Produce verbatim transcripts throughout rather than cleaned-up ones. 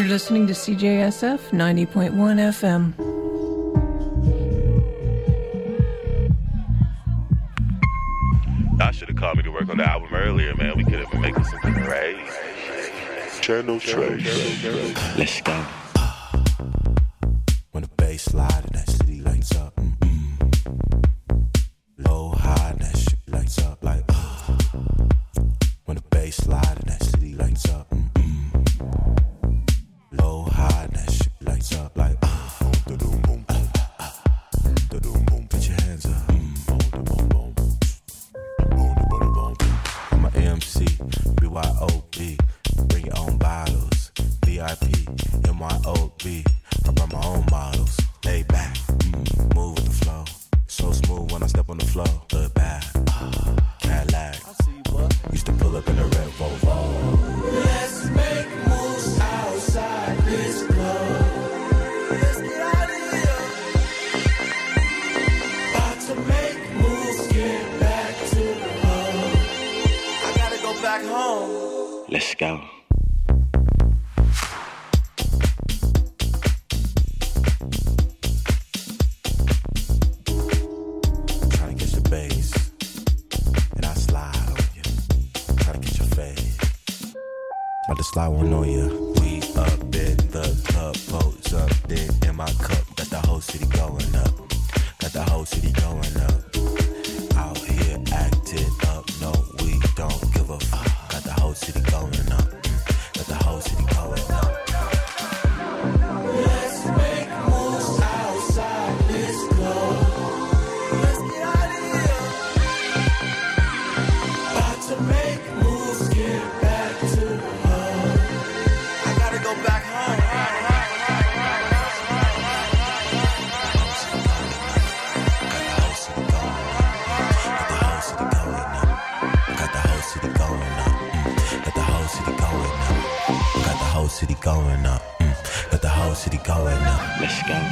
listening to C J S F ninety point one F M. Y'all should have called me to work on the album earlier, man. We could have been making some crazy. Channel Trace. Let's go. When the bass slide and that city lights up. Mm-mm. Low, high, and that shit lights up like. Uh. When the bass slide and that city lights up. Mm-mm. Low, high, and that shit lights up like. Uh. Boom, boom, boom, boom, boom, boom. Put your hands up. Boom, boom, boom, boom. Boom, boom, boom. I'm a M C, B Y O B. Bring your own bottles. V I P, M Y O B. I brought my own models. Lay back, mm, move with the flow. So smooth when I step on the floor. Look back, uh, Cadillac. Used to pull up in a red Volvo. Let's make moves outside this club. Let's get out of here. About to make moves, get back to the hub. I gotta go back home. Let's go. Slide one on ya. We up in the club, pose up, then in my cup. Got the whole city going up. Got the whole city going up. Out here acting up, no, we don't give a fuck. Got the whole city going up. Got the whole city going up. Let's make moves outside this club. Let's get out of here. About to make moves, get back to the go back home. Got the whole city going up. Got the whole city going up. Got the whole city going up. Got the whole city going up. Let's go.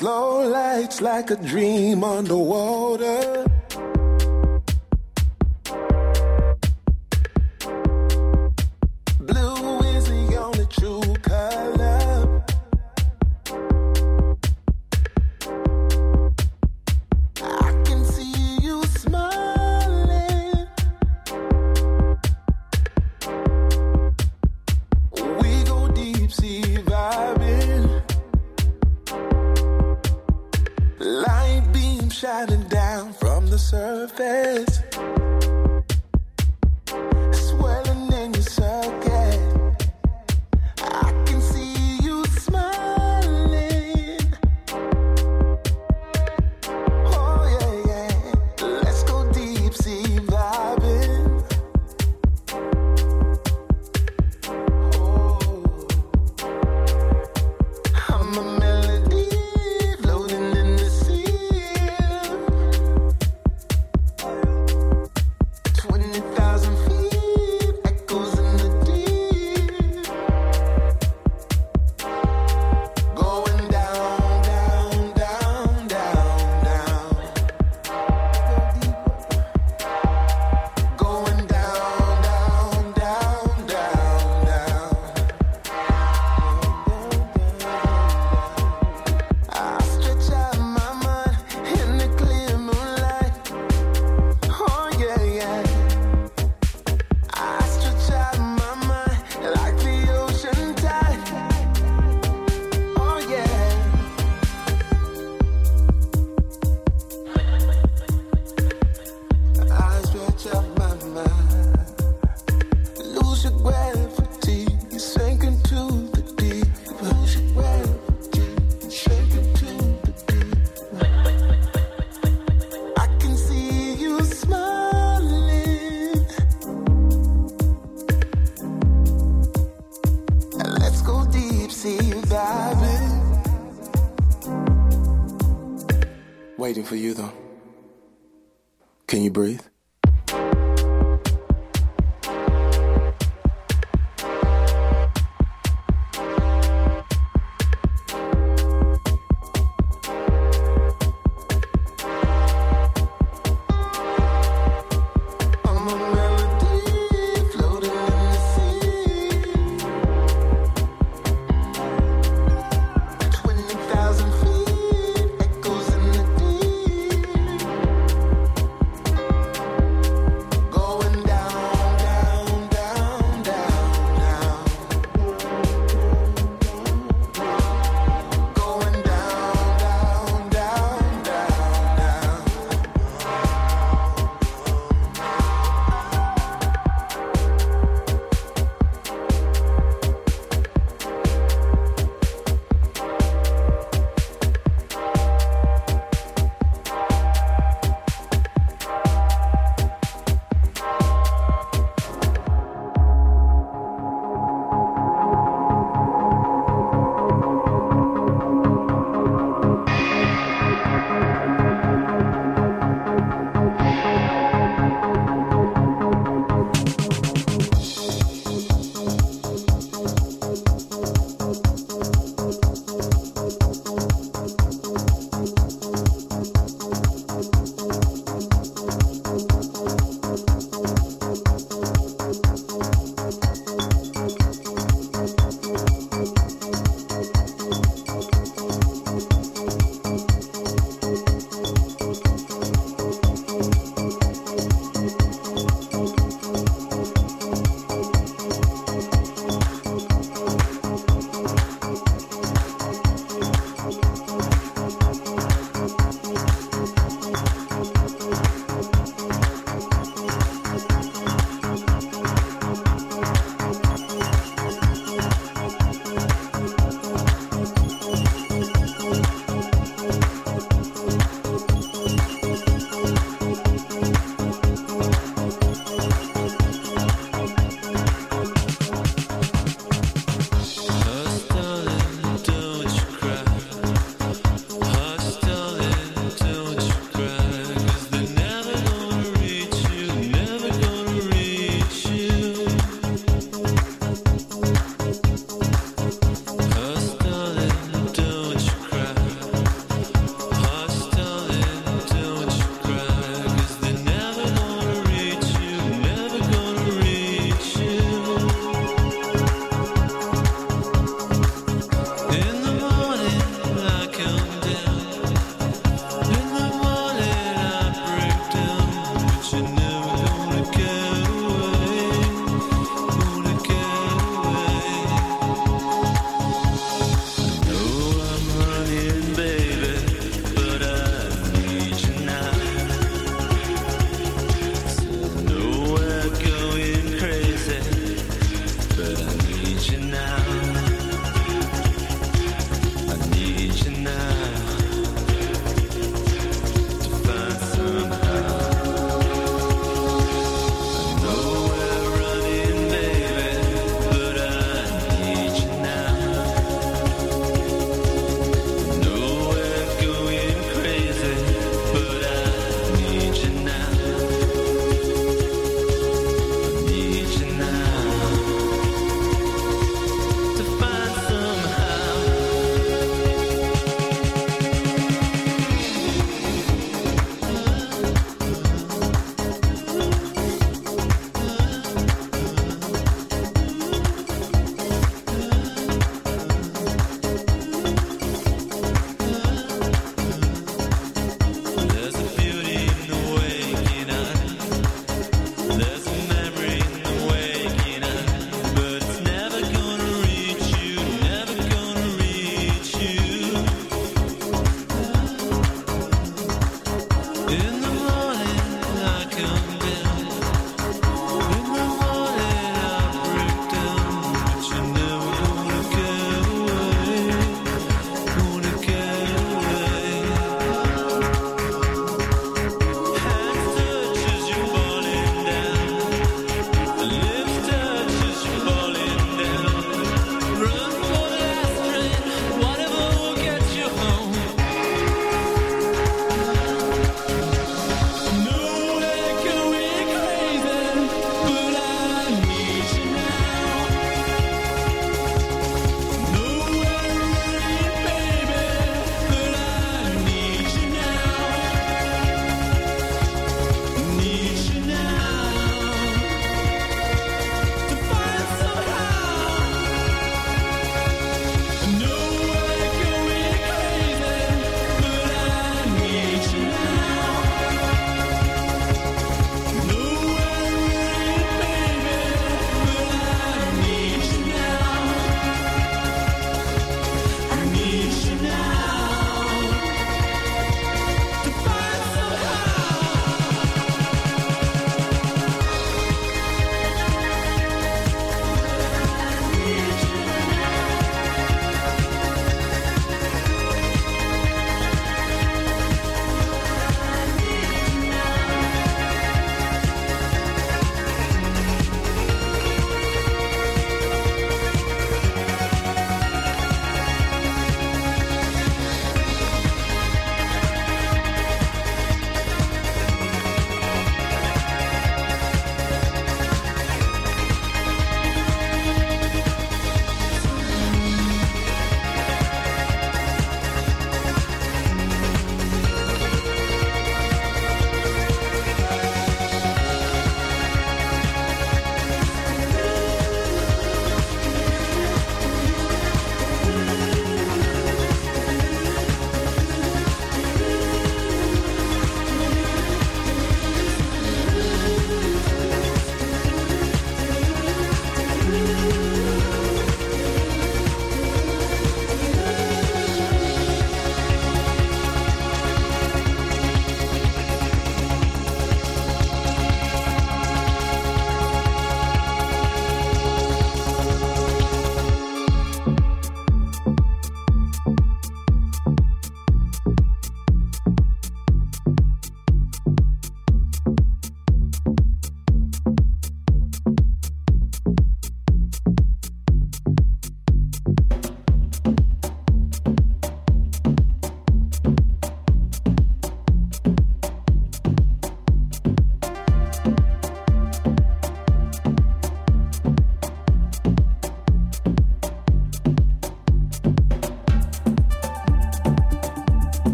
Slow lights like a dream underwater. Blue is the only true color. I can see you smiling. We go deep sea vibing. Light beam shining down from the surface, swirling in your circuit. I can see you smiling. Oh yeah, yeah. Let's go deep sea vibing. Oh, I'm a melody floating in the sea. Twenty thousand feet, echoes in the deep. Going down, down, down, down, down. Going down, down, down, down, down. I stretch out my mind in the clear moonlight. Oh yeah, yeah. I stretch out my mind like the ocean tide. Oh yeah. I stretch out my mind. Lose your gravity, sink into the deep. Lose your gravity, sink into the deep. I can see you smiling. Let's go deep sea diving. Waiting for you though. Can you breathe? I'm a melody floating in the sea. Twenty thousand feet, echoes in the deep.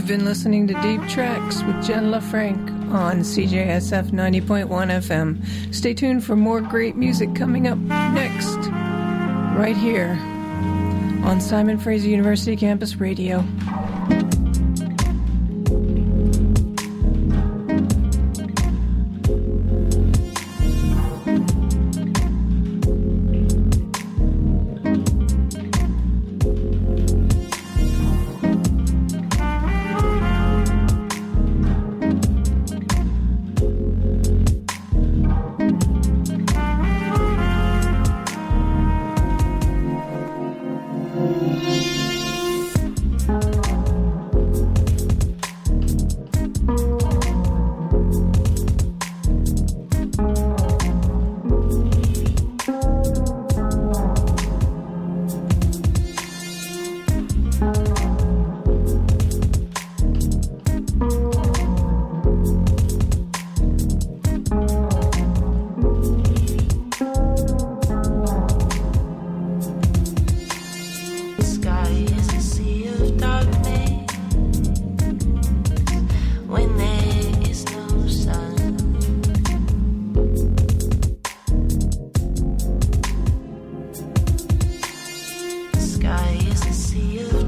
You've been listening to Deep Tracks with Jen LaFranc on C J S F ninety point one F M. Stay tuned for more great music coming up next, right here on Simon Fraser University Campus Radio. Sky is a sea of